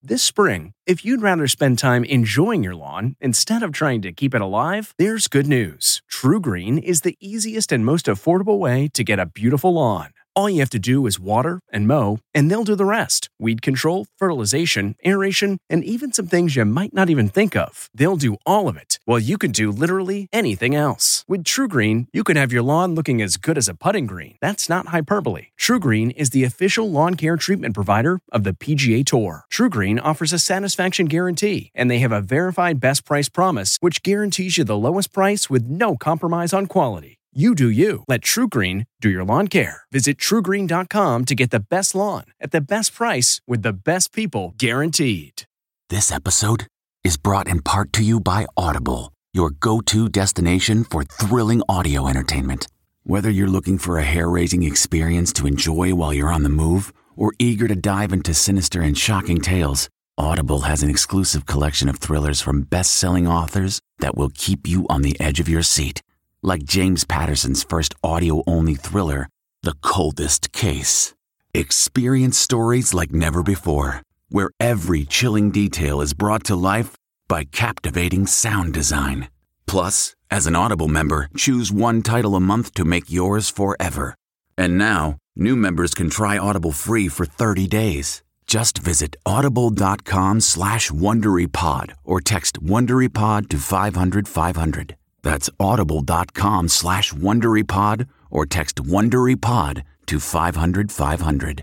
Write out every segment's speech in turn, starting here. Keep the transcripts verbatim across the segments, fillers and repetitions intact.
This spring, if you'd rather spend time enjoying your lawn instead of trying to keep it alive, there's good news. TruGreen is the easiest and most affordable way to get a beautiful lawn. All you have to do is water and mow, and they'll do the rest. Weed control, fertilization, aeration, and even some things you might not even think of. They'll do all of it, while you can do literally anything else. With TruGreen, you can have your lawn looking as good as a putting green. That's not hyperbole. TruGreen is the official lawn care treatment provider of the P G A Tour. TruGreen offers a satisfaction guarantee, and they have a verified best price promise, which guarantees you the lowest price with no compromise on quality. You do you. Let TruGreen do your lawn care. Visit True Green dot com to get the best lawn at the best price with the best people guaranteed. This episode is brought in part to you by Audible, your go-to destination for thrilling audio entertainment. Whether you're looking for a hair-raising experience to enjoy while you're on the move or eager to dive into sinister and shocking tales, Audible has an exclusive collection of thrillers from best-selling authors that will keep you on the edge of your seat. Like James Patterson's first audio-only thriller, The Coldest Case. Experience stories like never before, where every chilling detail is brought to life by captivating sound design. Plus, as an Audible member, choose one title a month to make yours forever. And now, new members can try Audible free for thirty days. Just visit audible.com slash WonderyPod or text WonderyPod to five hundred five hundred. That's audible.com slash WonderyPod or text WonderyPod to five hundred five hundred.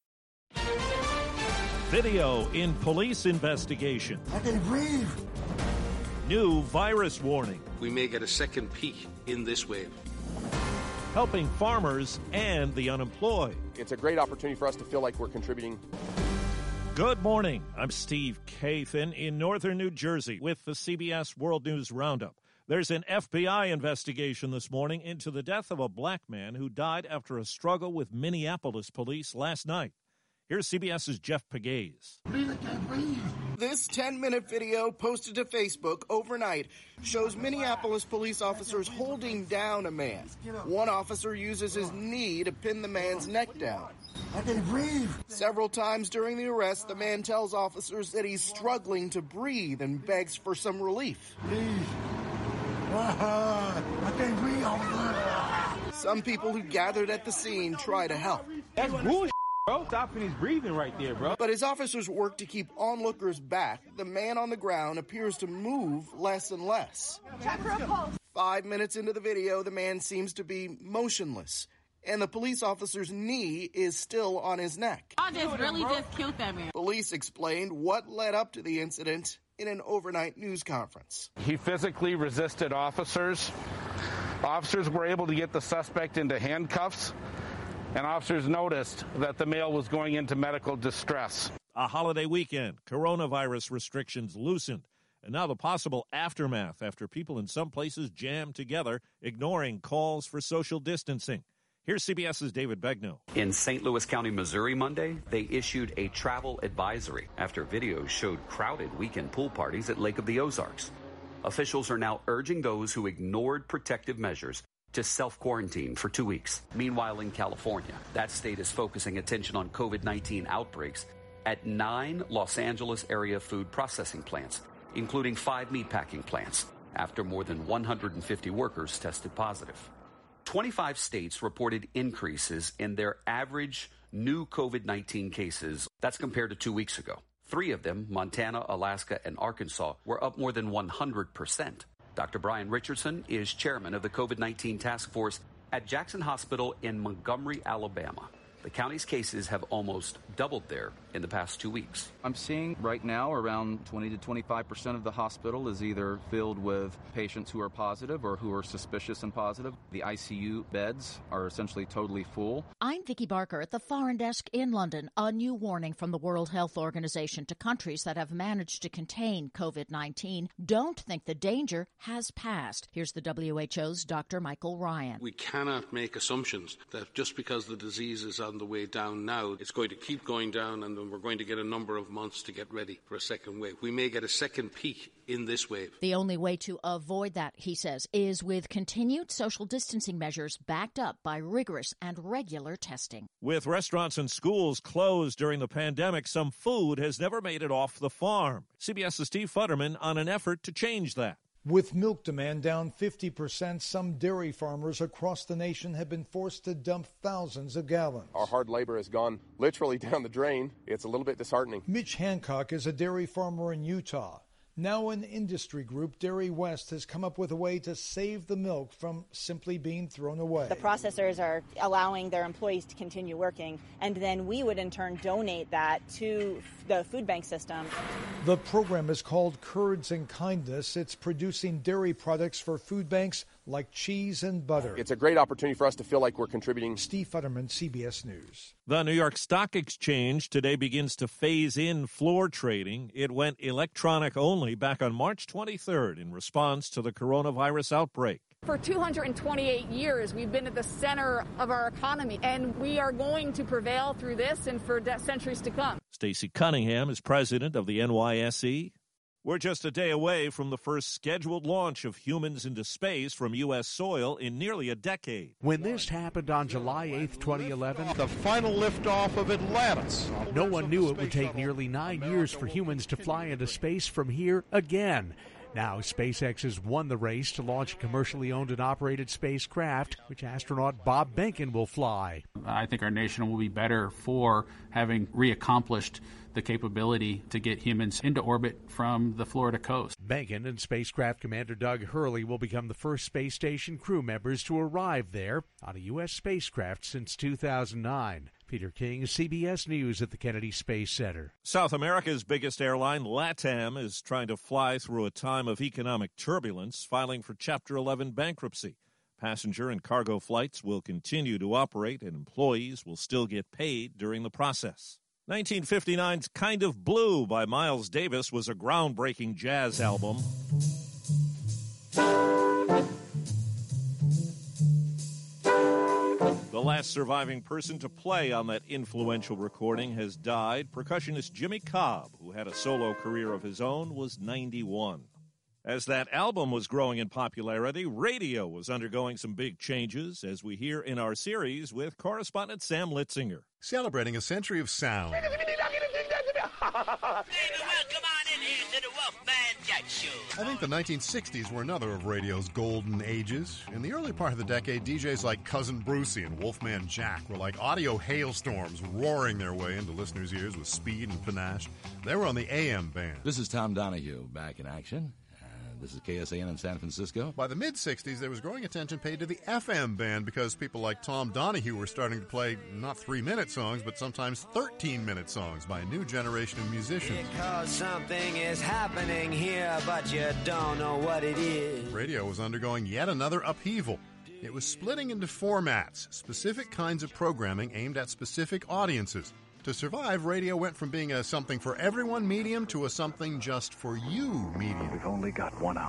Video in police investigation. I can breathe. New virus warning. We may get a second peak in this wave. Helping farmers and the unemployed. It's a great opportunity for us to feel like we're contributing. Good morning. I'm Steve Kathan in northern New Jersey with the C B S World News Roundup. There's an F B I investigation this morning into the death of a black man who died after a struggle with Minneapolis police last night. Here's CBS's Jeff Pegues. This ten-minute video posted to Facebook overnight shows Minneapolis police officers holding down a man. One officer uses his knee to pin the man's neck down. I can breathe. Several times during the arrest, the man tells officers that he's struggling to breathe and begs for some relief. Please. Uh, I can't breathe, officer. Some people who gathered at the scene try to help. That's bullshit, bro. Stopping his breathing right there, bro. But as officers work to keep onlookers back, the man on the ground appears to move less and less. Check for a pulse. Five minutes into the video, the man seems to be motionless, and the police officer's knee is still on his neck. I just really just killed that man. Police explained what led up to the incident in an overnight news conference. He physically resisted officers. Officers were able to get the suspect into handcuffs, and officers noticed that the male was going into medical distress. A holiday weekend, coronavirus restrictions loosened, and now the possible aftermath after people in some places jammed together, ignoring calls for social distancing. Here's CBS's David Begnaud. In Saint Louis County, Missouri, Monday, they issued a travel advisory after videos showed crowded weekend pool parties at Lake of the Ozarks. Officials are now urging those who ignored protective measures to self-quarantine for two weeks. Meanwhile, in California, that state is focusing attention on covid nineteen outbreaks at nine Los Angeles area food processing plants, including five meatpacking plants, after more than one hundred fifty workers tested positive. twenty-five states reported increases in their average new covid nineteen cases. That's compared to two weeks ago. Three of them, Montana, Alaska, and Arkansas, were up more than one hundred percent. Doctor Brian Richardson is chairman of the covid nineteen task force at Jackson Hospital in Montgomery, Alabama. The county's cases have almost doubled there in the past two weeks. I'm seeing right now around twenty to twenty-five percent of the hospital is either filled with patients who are positive or who are suspicious and positive. The I C U beds are essentially totally full. I'm Vicki Barker at the Foreign Desk in London. A new warning from the World Health Organization to countries that have managed to contain covid nineteen. Don't think the danger has passed. Here's the W H O's Doctor Michael Ryan. We cannot make assumptions that just because the disease is on the way down now. It's going to keep going down, and then we're going to get a number of months to get ready for a second wave. We may get a second peak in this wave. The only way to avoid that, he says, is with continued social distancing measures backed up by rigorous and regular testing. With restaurants and schools closed during the pandemic, some food has never made it off the farm. CBS's Steve Futterman on an effort to change that. With milk demand down fifty percent, some dairy farmers across the nation have been forced to dump thousands of gallons. Our hard labor has gone literally down the drain. It's a little bit disheartening. Mitch Hancock is a dairy farmer in Utah. Now an industry group, Dairy West, has come up with a way to save the milk from simply being thrown away. The processors are allowing their employees to continue working, and then we would in turn donate that to the food bank system. The program is called Curds and Kindness. It's producing dairy products for food banks like cheese and butter. It's a great opportunity for us to feel like we're contributing. Steve Futterman, C B S News. The New York Stock Exchange today begins to phase in floor trading. It went electronic only back on March twenty-third in response to the coronavirus outbreak. For two hundred twenty-eight years, we've been at the center of our economy, and we are going to prevail through this and for centuries to come. Stacey Cunningham is president of the N Y S E. We're just a day away from the first scheduled launch of humans into space from U S soil in nearly a decade. When this happened on July eighth, twenty eleven, the final liftoff of Atlantis. No one knew it would take nearly nine years for humans to fly into space from here again. Now, SpaceX has won the race to launch a commercially owned and operated spacecraft, which astronaut Bob Behnken will fly. I think our nation will be better for having reaccomplished the capability to get humans into orbit from the Florida coast. Behnken and spacecraft commander Doug Hurley will become the first space station crew members to arrive there on a U S spacecraft since two thousand nine. Peter King, C B S News at the Kennedy Space Center. South America's biggest airline, LATAM, is trying to fly through a time of economic turbulence, filing for Chapter eleven bankruptcy. Passenger and cargo flights will continue to operate, and employees will still get paid during the process. nineteen fifty-nine's Kind of Blue by Miles Davis was a groundbreaking jazz album. The last surviving person to play on that influential recording has died. Percussionist Jimmy Cobb, who had a solo career of his own, was ninety-one. As that album was growing in popularity, radio was undergoing some big changes, as we hear in our series with correspondent Sam Litzinger. Celebrating a century of sound. Baby, welcome on in here to the Wolfman Jack Show. I think the nineteen sixties were another of radio's golden ages. In the early part of the decade, D Js like Cousin Brucey and Wolfman Jack were like audio hailstorms roaring their way into listeners' ears with speed and panache. They were on the A M band. This is Tom Donahue back in action. This is K S A N in San Francisco. By the mid-sixties, there was growing attention paid to the F M band because people like Tom Donahue were starting to play not three-minute songs, but sometimes thirteen-minute songs by a new generation of musicians. Because something is happening here, but you don't know what it is. Radio was undergoing yet another upheaval. It was splitting into formats, specific kinds of programming aimed at specific audiences. To survive, radio went from being a something for everyone medium to a something just for you medium. We've only got one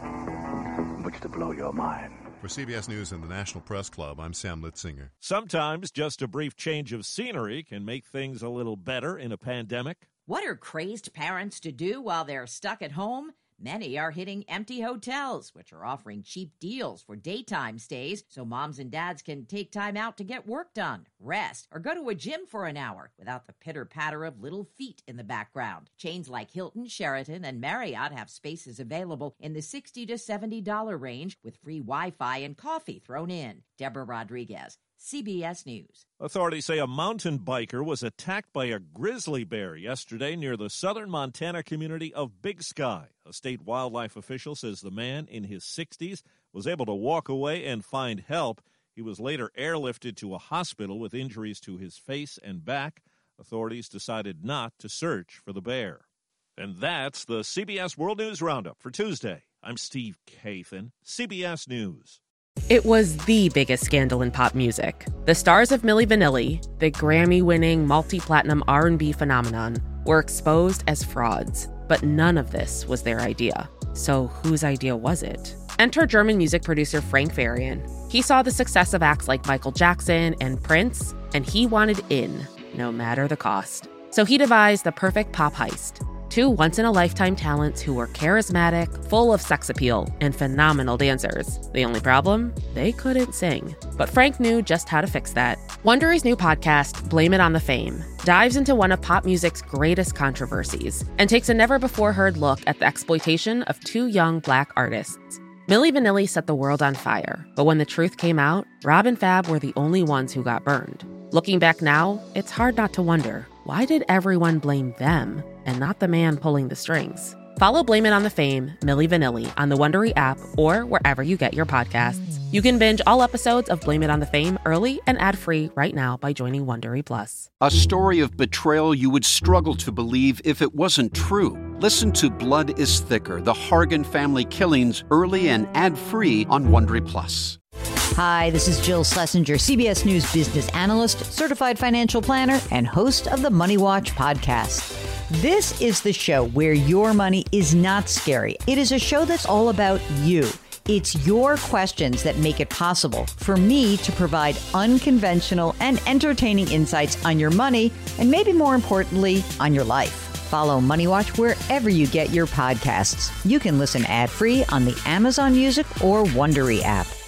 hour in which to blow your mind. For C B S News and the National Press Club, I'm Sam Litzinger. Sometimes just a brief change of scenery can make things a little better in a pandemic. What are crazed parents to do while they're stuck at home? Many are hitting empty hotels, which are offering cheap deals for daytime stays so moms and dads can take time out to get work done, rest, or go to a gym for an hour without the pitter-patter of little feet in the background. Chains like Hilton, Sheraton, and Marriott have spaces available in the sixty to seventy dollars range with free Wi-Fi and coffee thrown in. Deborah Rodriguez, C B S News. Authorities say a mountain biker was attacked by a grizzly bear yesterday near the southern Montana community of Big Sky. A state wildlife official says the man in his sixties was able to walk away and find help. He was later airlifted to a hospital with injuries to his face and back. Authorities decided not to search for the bear. And that's the C B S World News Roundup for Tuesday. I'm Steve Kathan, C B S News. It was the biggest scandal in pop music. The stars of Milli Vanilli, the Grammy-winning multi-platinum R and B phenomenon, were exposed as frauds. But none of this was their idea. So whose idea was it? Enter German music producer Frank Farian. He saw the success of acts like Michael Jackson and Prince and he wanted in, no matter the cost. So he devised the perfect pop heist. Two once-in-a-lifetime talents who were charismatic, full of sex appeal, and phenomenal dancers. The only problem? They couldn't sing. But Frank knew just how to fix that. Wondery's new podcast, Blame It on the Fame, dives into one of pop music's greatest controversies and takes a never-before-heard look at the exploitation of two young Black artists. Milli Vanilli set the world on fire, but when the truth came out, Rob and Fab were the only ones who got burned. Looking back now, it's hard not to wonder, why did everyone blame them and not the man pulling the strings? Follow Blame It on the Fame, Milli Vanilli, on the Wondery app or wherever you get your podcasts. You can binge all episodes of Blame It on the Fame early and ad-free right now by joining Wondery Plus. A story of betrayal you would struggle to believe if it wasn't true. Listen to Blood is Thicker, the Hargan family killings, early and ad-free on Wondery Plus. Hi, this is Jill Schlesinger, C B S News business analyst, certified financial planner, and host of the Money Watch podcast. This is the show where your money is not scary. It is a show that's all about you. It's your questions that make it possible for me to provide unconventional and entertaining insights on your money, and maybe more importantly, on your life. Follow Money Watch wherever you get your podcasts. You can listen ad-free on the Amazon Music or Wondery app.